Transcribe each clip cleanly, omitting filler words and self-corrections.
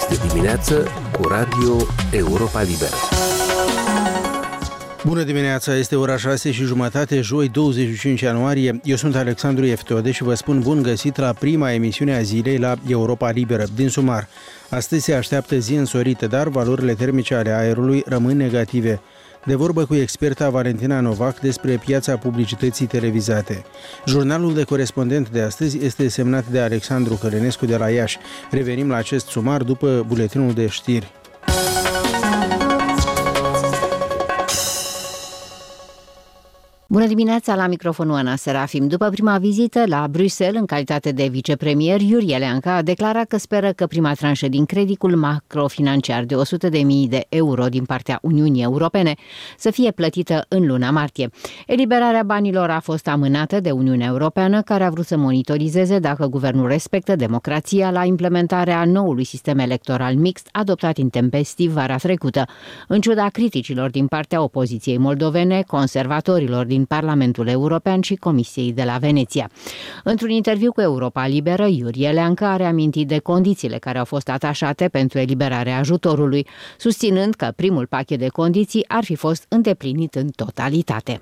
Este dimineață cu Radio Europa Liberă. Bună dimineața, este ora 6:30, joi 25 ianuarie. Eu sunt Alexandru Eftode și vă spun bun găsit la prima emisiune a zilei la Europa Liberă. Din sumar, astăzi se așteaptă zi însorită, dar valorile termice ale aerului rămân negative. De vorbă cu experta Valentina Novac despre piața publicității televizate. Jurnalul de corespondent de astăzi este semnat de Alexandru Călinescu de la Iași. Revenim la acest sumar după buletinul de știri. Bună dimineața, la microfonul Ana Serafim. După prima vizită la Bruxelles, în calitate de vicepremier, Iurie Leancă a declarat că speră că prima tranșă din creditul macrofinanciar de 100.000 de euro din partea Uniunii Europene să fie plătită în luna martie. Eliberarea banilor a fost amânată de Uniunea Europeană, care a vrut să monitorizeze dacă guvernul respectă democrația la implementarea noului sistem electoral mixt adoptat intempestiv vara trecută, în ciuda criticilor din partea opoziției moldovene, conservatorilor din Parlamentul European și Comisiei de la Veneția. Într-un interviu cu Europa Liberă, Iurie Leancă a reamintit de condițiile care au fost atașate pentru eliberarea ajutorului, susținând că primul pachet de condiții ar fi fost îndeplinit în totalitate.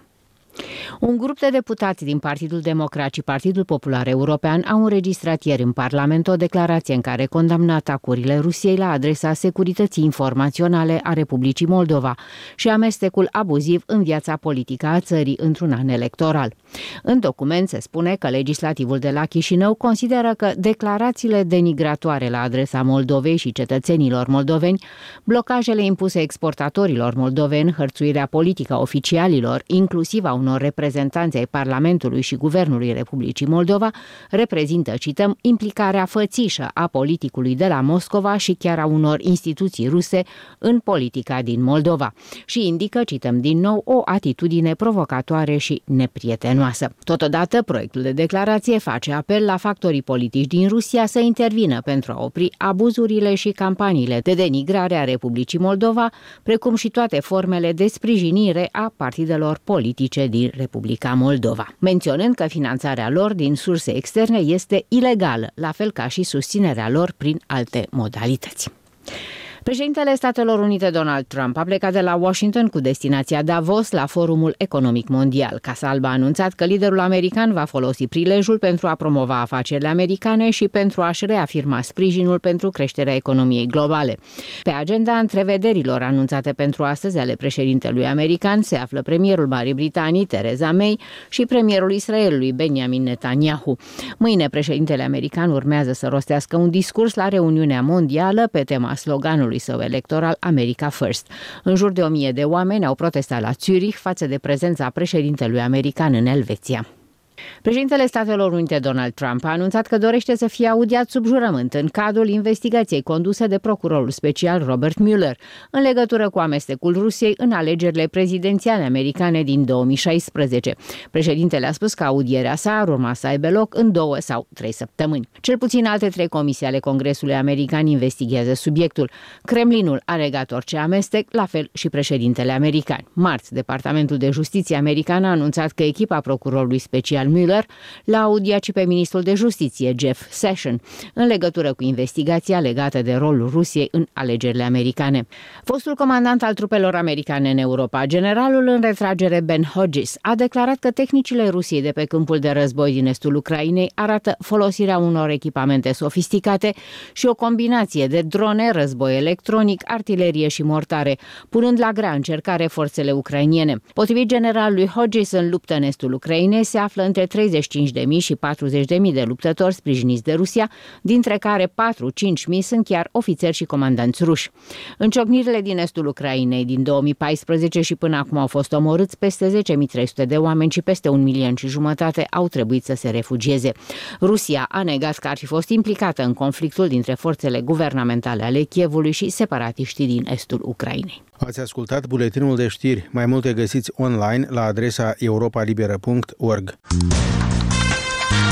Un grup de deputați din Partidul Democrat și Partidul Popular European au înregistrat ieri în Parlament o declarație în care condamnă atacurile Rusiei la adresa securității informaționale a Republicii Moldova și amestecul abuziv în viața politică a țării într-un an electoral. În document se spune că legislativul de la Chișinău consideră că declarațiile denigratoare la adresa Moldovei și cetățenilor moldoveni, blocajele impuse exportatorilor moldoveni, hărțuirea politică a oficialilor, inclusiv a unor reprezentanți ai Parlamentului și Guvernului Republicii Moldova, reprezintă, cităm, implicarea fățișă a politicului de la Moscova și chiar a unor instituții ruse în politica din Moldova și indică, cităm din nou, o atitudine provocatoare și neprietenoasă. Totodată, proiectul de declarație face apel la factorii politici din Rusia să intervină pentru a opri abuzurile și campaniile de denigrare a Republicii Moldova, precum și toate formele de sprijinire a partidelor politice din Republica Moldova, menționând că finanțarea lor din surse externe este ilegală, la fel ca și susținerea lor prin alte modalități. Președintele Statelor Unite Donald Trump a plecat de la Washington cu destinația Davos la Forumul Economic Mondial. Casa Albă a anunțat că liderul american va folosi prilejul pentru a promova afacerile americane și pentru a-și reafirma sprijinul pentru creșterea economiei globale. Pe agenda întrevederilor anunțate pentru astăzi ale președintelui american se află premierul Marii Britanii, Theresa May, și premierul Israelului, Benjamin Netanyahu. Mâine, președintele american urmează să rostească un discurs la reuniunea mondială pe tema sloganului său electoral America First. În jur de 1000 de oameni au protestat la Zurich față de prezența președintelui american în Elveția. Președintele Statelor Unite Donald Trump a anunțat că dorește să fie audiat sub jurământ în cadrul investigației conduse de procurorul special Robert Mueller în legătură cu amestecul Rusiei în alegerile prezidențiale americane din 2016. Președintele a spus că audierea sa ar urma să aibă loc în 2 sau 3 săptămâni. Cel puțin alte 3 comisii ale Congresului american investigează subiectul. Kremlinul a negat orice amestec, la fel și președintele american. Marți, Departamentul de Justiție american a anunțat că echipa procurorului special Mueller l-a audiat și pe ministrul de Justiție, Jeff Sessions, în legătură cu investigația legată de rolul Rusiei în alegerile americane. Fostul comandant al trupelor americane în Europa, generalul în retragere Ben Hodges, a declarat că tehnicile Rusiei de pe câmpul de război din estul Ucrainei arată folosirea unor echipamente sofisticate și o combinație de drone, război electronic, artilerie și mortare, punând la grea încercare forțele ucrainiene. Potrivit generalului Hodges, în luptă în estul Ucrainei se află între 35.000 și 40.000 de luptători sprijiniți de Rusia, dintre care 4-5.000 sunt chiar ofițeri și comandanți ruși. În ciocnirile din estul Ucrainei din 2014 și până acum au fost omorâți peste 10.300 de oameni și peste 1,5 milion au trebuit să se refugieze. Rusia a negat că ar fi fost implicată în conflictul dintre forțele guvernamentale ale Kievului și separatiștii din estul Ucrainei. Ați ascultat buletinul de știri. Mai multe găsiți online la adresa europalibera.org.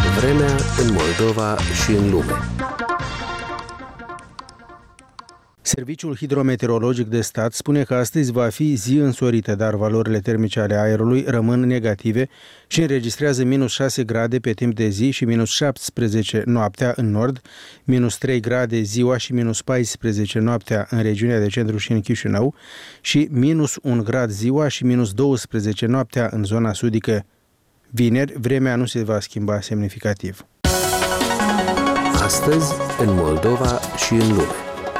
Vremea în Moldova și în lume. Serviciul Hidrometeorologic de Stat spune că astăzi va fi zi însorită, dar valorile termice ale aerului rămân negative și înregistrează minus 6 grade pe timp de zi și minus 17 noaptea în nord, minus 3 grade ziua și minus 14 noaptea în regiunea de centru și în Chișinău și minus 1 grad ziua și minus 12 noaptea în zona sudică. Vineri, vremea nu se va schimba semnificativ. Astăzi, în Moldova și în lume.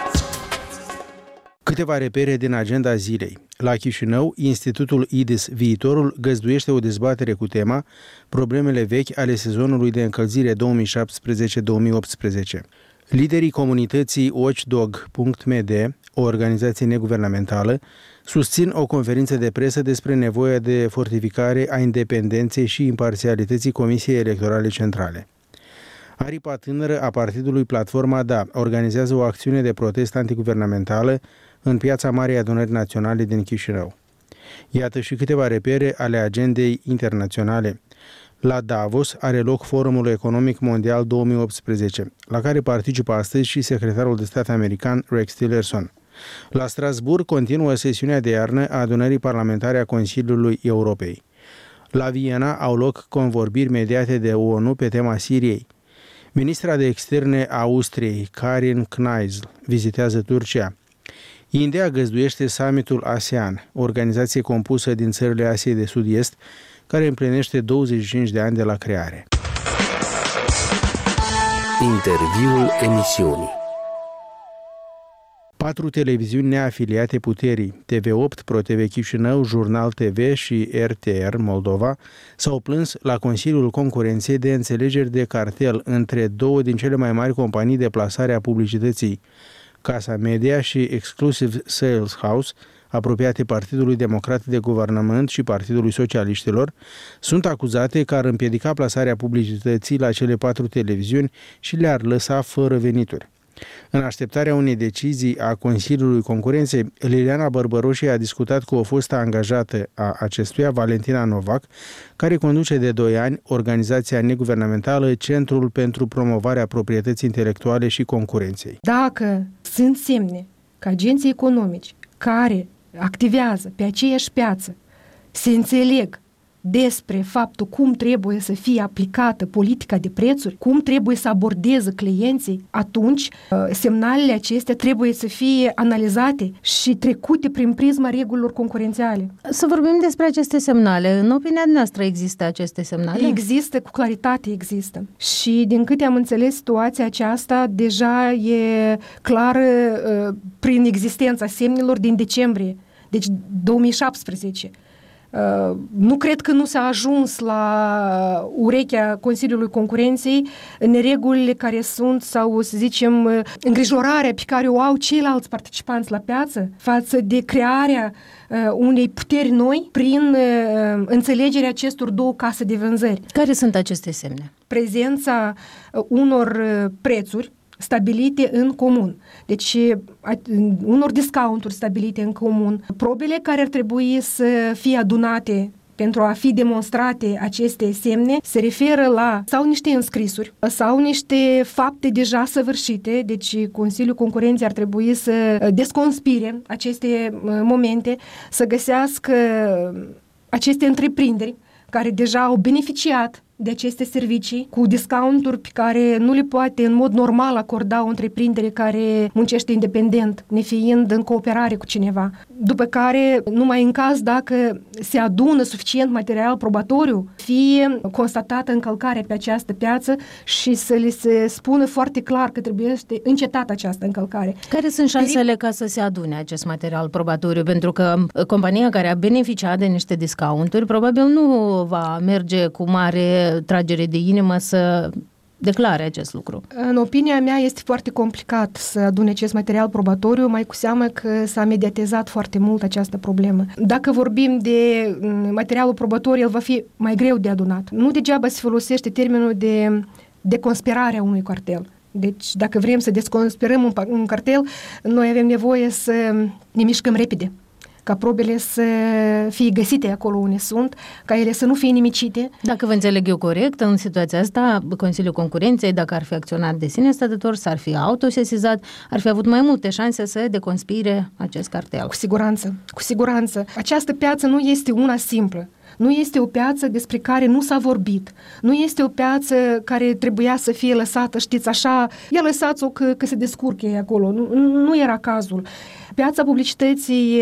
Câteva repere din agenda zilei. La Chișinău, Institutul IDIS Viitorul găzduiește o dezbatere cu tema Problemele vechi ale sezonului de încălzire 2017-2018. Liderii comunității Watchdog.md, o organizație neguvernamentală, susțin o conferință de presă despre nevoia de fortificare a independenței și imparțialității Comisiei Electorale Centrale. Aripa tânără a partidului Platforma Da organizează o acțiune de protest antiguvernamentală în piața Marii Adunări Naționale din Chișinău. Iată și câteva repere ale agendei internaționale. La Davos are loc Forumul Economic Mondial 2018, la care participă astăzi și secretarul de stat american Rex Tillerson. La Strasbourg continuă sesiunea de iarnă a adunării parlamentare a Consiliului Europei. La Viena au loc convorbiri mediate de ONU pe tema Siriei. Ministra de Externe a Austriei, Karin Kneisl, vizitează Turcia. India găzduiește summitul ASEAN, o organizație compusă din țările Asiei de Sud-Est, care împlinește 25 de ani de la creare. Interviul emisiunii. 4 televiziuni neafiliate puterii, TV8, ProTV Chișinău, Jurnal TV și RTR Moldova, s-au plâns la Consiliul Concurenței de înțelegeri de cartel între două din cele mai mari companii de plasare a publicității, Casa Media și Exclusive Sales House, apropiate Partidului Democrat de Guvernământ și Partidului Socialiștilor, sunt acuzate că ar împiedica plasarea publicității la cele 4 televiziuni și le-ar lăsa fără venituri. În așteptarea unei decizii a Consiliului Concurenței, Liliana Bărbăroșie a discutat cu o fostă angajată a acestuia, Valentina Novac, care conduce de 2 ani organizația neguvernamentală Centrul pentru Promovarea Proprietății Intelectuale și Concurenței. Dacă sunt semne că agenții economici care activează pe aceeași piață se înțeleg despre faptul cum trebuie să fie aplicată politica de prețuri, cum trebuie să abordeze clienții, atunci semnalele acestea trebuie să fie analizate și trecute prin prisma regulilor concurențiale. Să vorbim despre aceste semnale. În opinia noastră există aceste semnale? Există, cu claritate există. Și din câte am înțeles, situația aceasta deja e clară prin existența semnelor din decembrie, deci 2017. Nu cred că nu s-a ajuns la urechea Consiliului Concurenței neregulile care sunt, sau să zicem, îngrijorarea pe care o au ceilalți participanți la piață față de crearea unei puteri noi prin înțelegerea acestor două case de vânzări. Care sunt aceste semne? Prezența unor prețuri stabilite în comun. Deci, unor discounturi stabilite în comun. Probele care ar trebui să fie adunate pentru a fi demonstrate aceste semne se referă la sau niște înscrisuri, sau niște fapte deja săvârșite, deci Consiliul Concurenței ar trebui să desconspire aceste momente, să găsească aceste întreprinderi care deja au beneficiat de aceste servicii cu discounturi pe care nu le poate în mod normal acorda o întreprindere care muncește independent, nefiind în cooperare cu cineva. După care, numai în caz dacă se adună suficient material probatoriu, fie constatată încălcarea pe această piață și să le se spună foarte clar că trebuie să încetată această încălcare. Care sunt șansele ca să se adune acest material probatoriu? Pentru că compania care a beneficiat de niște discounturi probabil nu va merge cu mare tragere de inimă să declare acest lucru. În opinia mea este foarte complicat să adune acest material probatoriu, mai cu seamă că s-a mediatizat foarte mult această problemă. Dacă vorbim de materialul probatoriu, el va fi mai greu de adunat. Nu degeaba se folosește termenul de deconspirare a unui cartel. Deci, dacă vrem să desconspirăm un cartel, noi avem nevoie să ne mișcăm repede. ca probele să fie găsite acolo unde sunt, ca ele să nu fie nimicite. Dacă vă înțeleg eu corect, în situația asta, Consiliul Concurenței, dacă ar fi acționat de sine stătător, s-ar fi autosesizat, ar fi avut mai multe șanse să deconspire acest cartel. Cu siguranță. Această piață nu este una simplă. Nu este o piață despre care nu s-a vorbit. Nu este o piață care trebuia să fie lăsată, știți, așa, ia lăsați-o că se descurche acolo. Nu era cazul. Piața publicității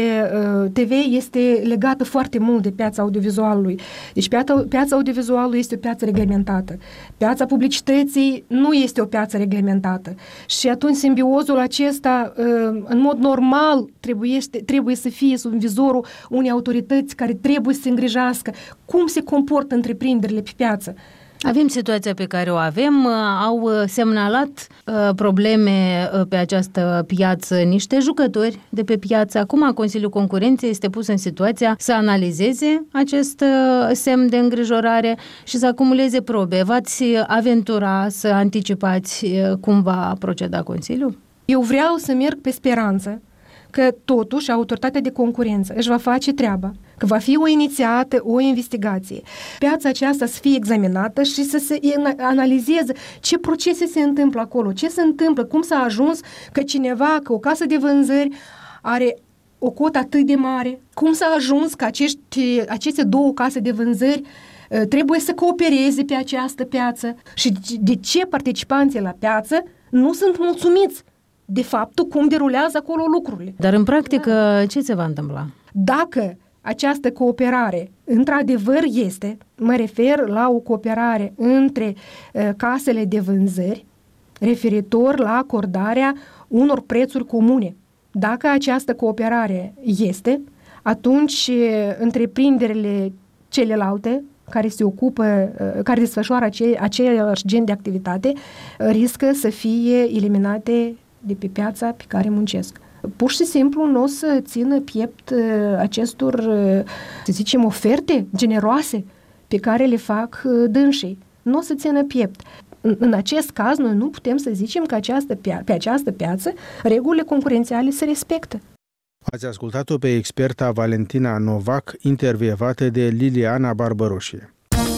TV este legată foarte mult de piața audiovizualului. Deci piața audiovizualului este o piață reglementată. Piața publicității nu este o piață reglementată. Și atunci simbiozul acesta, în mod normal, trebuie să fie sub vizorul unei autorități care trebuie să se îngrijească cum se comportă întreprinderile pe piață. Avem situația pe care o avem, au semnalat probleme pe această piață niște jucători de pe piață. Acum Consiliul Concurenței este pus în situația să analizeze acest semn de îngrijorare și să acumuleze probe. V-ați aventura să anticipați cum va proceda Consiliul? Eu vreau să merg pe speranță că totuși autoritatea de concurență își va face treaba, că va fi inițiată o investigație. Piața aceasta să fie examinată și să se analizeze ce procese se întâmplă acolo, ce se întâmplă, cum s-a ajuns că cineva, că o casă de vânzări are o cotă atât de mare, cum s-a ajuns că aceste două case de vânzări trebuie să coopereze pe această piață și de ce participanții la piață nu sunt mulțumiți de faptul cum derulează acolo lucrurile. Dar în practică ce se va întâmpla? Dacă această cooperare într-adevăr este, mă refer la o cooperare între casele de vânzări referitor la acordarea unor prețuri comune. Dacă această cooperare este, atunci întreprinderile celelalte care se ocupă, care desfășoară același gen de activitate, riscă să fie eliminate de pe piața pe care muncesc. Pur și simplu nu o să țină piept acestor, să zicem, oferte generoase pe care le fac dânsii. Nu o să țină piept. În acest caz, noi nu putem să zicem că pe această piață regulile concurențiale se respectă. Ați ascultat-o pe experta Valentina Novac, intervievată de Liliana Barbăroșie.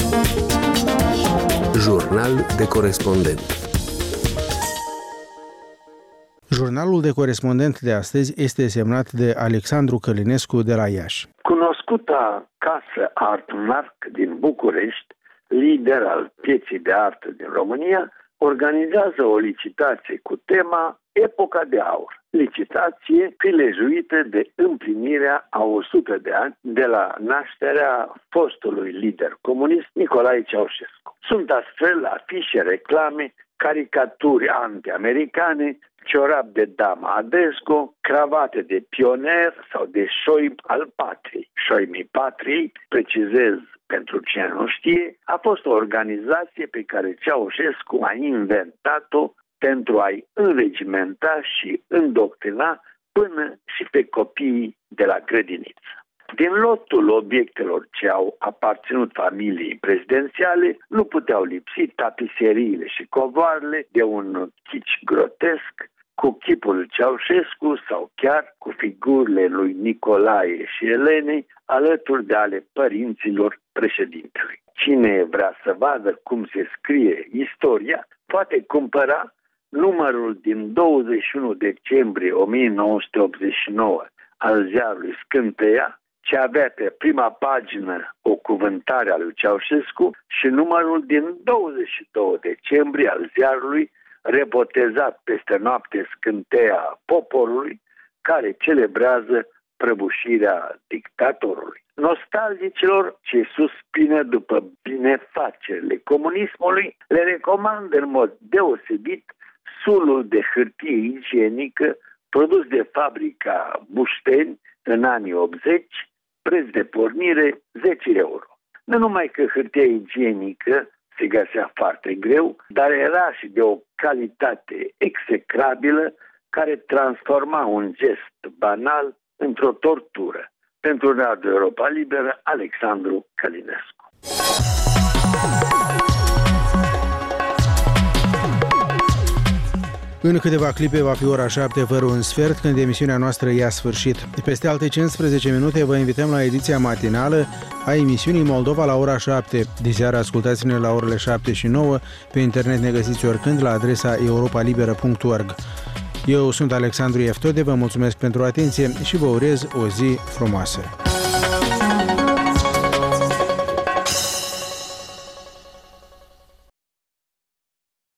Jurnal de corespondent. Jurnalul de corespondent de astăzi este semnat de Alexandru Călinescu de la Iași. Cunoscuta casă Artmark din București, lider al pieței de artă din România, organizează o licitație cu tema Epoca de Aur. Licitație prilejuită de împlinirea a 100 de ani de la nașterea fostului lider comunist Nicolae Ceaușescu. Sunt astfel afișe, reclame, caricaturi anti-americane, ciorap de dama Adesco, cravate de pionier sau de șoim al patriei. Șoimii patriei, precizez pentru cine nu știe, a fost o organizație pe care Ceaușescu a inventat-o pentru a-i înregimenta și îndoctrina până și pe copiii de la grădiniță. Din lotul obiectelor ce au aparținut familiei prezidențiale, nu puteau lipsi tapiseriile și covoarele de un chici grotesc cu chipul Ceaușescu sau chiar cu figurile lui Nicolae și Elene, alături de ale părinților președintelui. Cine vrea să vadă cum se scrie istoria, poate cumpăra numărul din 21 decembrie 1989 al ziarului Scânteia, ce avea pe prima pagină o cuvântare a lui Ceaușescu, și numărul din 22 decembrie al ziarului, rebotezat peste noapte Scânteia Poporului, care celebrează prăbușirea dictatorului. Nostalgicilor ce suspină după binefacerile comunismului, le recomand în mod deosebit sulul de hârtie igienică produs de fabrica Bușteni în anii 80, preț de pornire 10 euro. Nu numai că hârtia igienică se găsea foarte greu, dar era și de o calitate execrabilă care transforma un gest banal într-o tortură. Pentru Radio Europa Liberă, Alexandru Călinescu. În câteva clipe va fi ora 7 fără un sfert, când emisiunea noastră ia sfârșit. Peste alte 15 minute vă invităm la ediția matinală a emisiunii Moldova la ora 7. Diseară ascultați-ne la orele 7 și 9. Pe internet ne găsiți oricând la adresa europalibera.org. Eu sunt Alexandru Eftode, vă mulțumesc pentru atenție și vă urez o zi frumoasă.